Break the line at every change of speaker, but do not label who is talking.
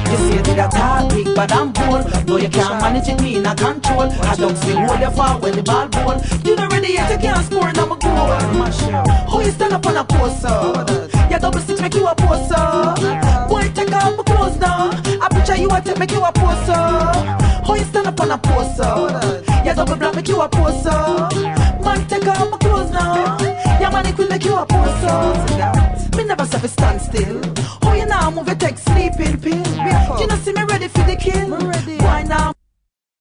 You say did I talk big but I'm bold. No you can't manage it, me in a control. I don't still hold you far when the ball ball. You not ready yet, you can't score and I'm a goal. How you stand up on a poster? You double six make you a poster. Boy take off my clothes now. I picture you a take make you a poster. How you stand up on a poster? You double black make you a poster. Man take off my clothes now. Yeah man it will make you a poster. Me never say fi stand still. How you now move your take sleeping pill? You know see me ready for the kill. Why now?